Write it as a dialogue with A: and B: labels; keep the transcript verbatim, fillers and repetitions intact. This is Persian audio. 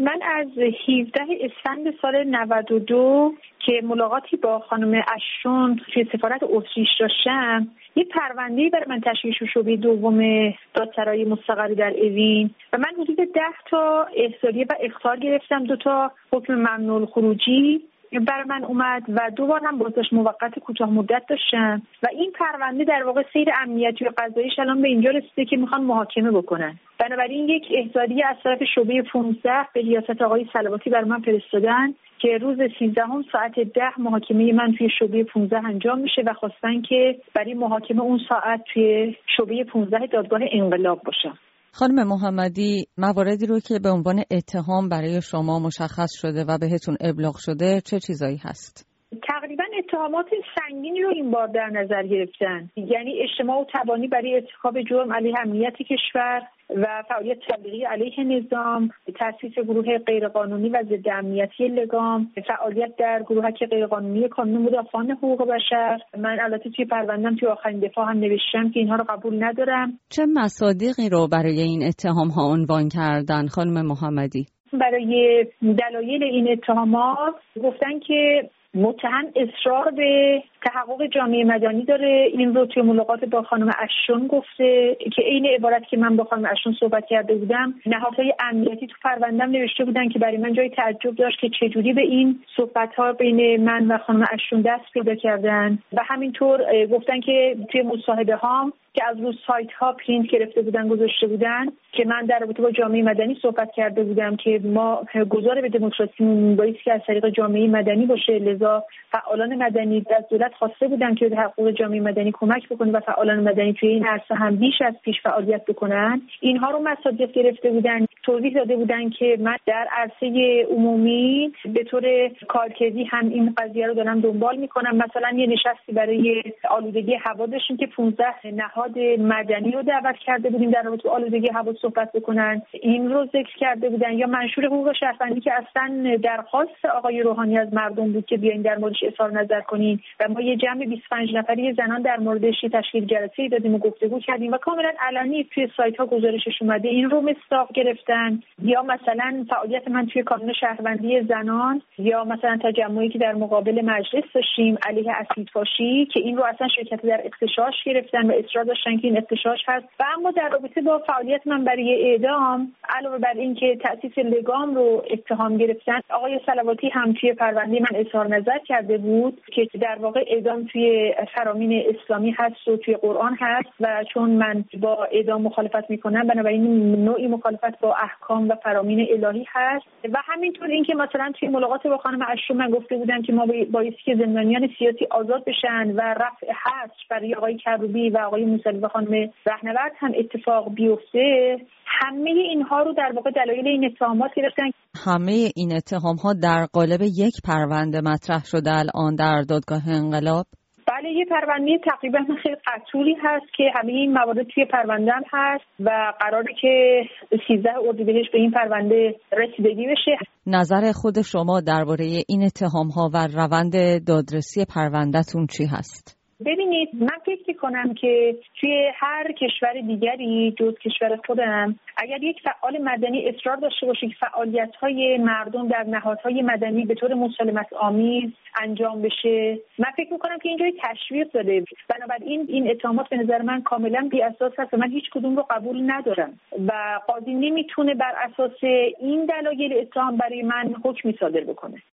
A: من از هفدهم اسفند سال نود و دو که ملاقاتی با خانم اشون توی سفارت اتریش داشتم، یه پرونده‌ای برای من تشکیل شد شعبه دوم دادسرای مستقری در اوین و من حدود ده تا احضاریه و اخطار گرفتم. دو تا حکم ممنوع الخروجی برای من اومد و دو بار هم بازداشت موقت کوتاه مدت داشتم و این پرونده در واقع سیر امنیتی و قضاییش الان به اینجا رسیده که میخوان محاکمه بکنن. بنابراین یک احضاریه از طرف شعبه پانزده به ریاست آقای صلواتی برای من فرستادن که روز سیزدهم ساعت ده محاکمه من توی شعبه پانزده انجام میشه و خواستن که برای محاکمه اون ساعت توی شعبه پانزده دادگاه انقلاب باشم.
B: خانم محمدی، مواردی رو که به عنوان اتهام برای شما مشخص شده و بهتون ابلاغ شده چه چیزایی هست؟
A: تقریبا اتهامات سنگینی رو این بار در نظر گرفتن، یعنی اجتماع و تبانی برای ارتکاب جرم علیه امنیت کشور و فعالیت تبلیغی علیه نظام، تأسیس گروه غیرقانونی و ضد امنیتی لگام، فعالیت در گروهک غیرقانونی کانون مدافعان حقوق بشر. من البته توی پروندم توی آخرین دفاع هم نوشتم که اینها رو قبول ندارم.
B: چه مصادیقی رو برای این اتهام ها عنوان کردن خانم محمدی؟
A: برای دلایل این اتهامات گفتن که متهم اصرار به تحقق جامعه مدنی داره. این رو توی ملاقات با خانم اشون گفته که عین عبارت که من با خانم اشون صحبت کرده بودم، نهادهای امنیتی تو پروندم نوشته بودن که برای من جای تعجب داشت که چجوری به این صحبت‌ها بین من و خانم اشون دست پیدا کردن و همینطور گفتن که توی مصاحبه هام که از روی سایت ها پرینت گرفته بودن گذاشته بودن که من در رابطه با جامعه مدنی صحبت کرده بودم که ما گذار به دموکراسی باید که از طریق جامعه مدنی باشه، لذا فعالان مدنی از دولت خواسته بودن که به تحقق جامعه مدنی کمک بکنه و فعالان مدنی توی این عرصه هم بیش از پیش فعالیت بکنن. اینها رو مصادیق گرفته بودن، توضیح داده بودن که من در عرصه عمومی به طور کارکردی هم این قضیه رو دارم دنبال میکنم. مثلا یه نشستی برای آلودگی هوا داشتیم که پانزده نهاد مدنی رو دعوت کرده بودیم در رابطه با آلودگی هوا صحبت بکنن، این رو ذکر کرده بودن. یا منشور حقوق شهروندی که اصلا درخواست آقای روحانی از مردم بود که بیاین در موردش اظهار نظر کنین و ما یه جمع بیست و پنج نفری زنان در موردش تشکیل جلسه‌ای دادیم و گفتگو کردیم و کاملا علنی توی سایت ها گزارشش اومده. این رو مصداق گرفتن. یا مثلا فعالیت من توی کانون شهروندی زنان، یا مثلا تجمعی که در مقابل مجلس داشتیم علیه اسیدفاشی که این رو اصلا شرکت در اغتشاش گرفتن و اصرار داشتن که این اغتشاش هست. و اما در رابطه با فعالیت من برای اعدام، علاوه بر این که تأسیس لگام رو اتهام گرفتن، آقای صلواتی هم توی پرونده من اظهار نظر کرده بود که در واقع اعدام توی فرامین اسلامی هست و توی قرآن هست و چون من با اعدام مخالفت میکنم بنابراین نوعی مخالفت با احکام و فرامین الهی هست. و همینطور این که مثلا توی ملاقات با خانم اشرو من گفته بودن که ما بایستی که زندانیان سیاسی آزاد بشن و رفع حبس برای آقای کروبی و آقای موسوی و خانم رهنورد هم اتفاق بیفته. همه اینها رو در واقع دلایل این اتهامات گرفتن.
B: همه این اتهام ها در قالب یک پرونده مطرح شده الان در دادگاه انقلاب؟
A: بله، یه پرونده تقریبا خیلی قطوری هست که همه این موارد توی پرونده هم هست و قراره که سیزده اردیبهشت به این پرونده رسیدگی بشه.
B: نظر خود شما درباره این اتهام ها و روند دادرسی پروندهتون چی هست؟
A: ببینید، من فکر می‌کنم که توی هر کشور دیگری جز کشور خودم اگر یک فعال مدنی اصرار داشته باشه که فعالیت‌های مردم در نهادهای مدنی به طور مسالمت آمیز انجام بشه، من فکر می‌کنم که اینجا تشویق داده. بنابراین این اتهامات به نظر من کاملا بی‌اساس هست و من هیچ کدوم رو قبول ندارم و قاضی نمیتونه بر اساس این دلایل اتهام برای من حکمی صادر بکنه.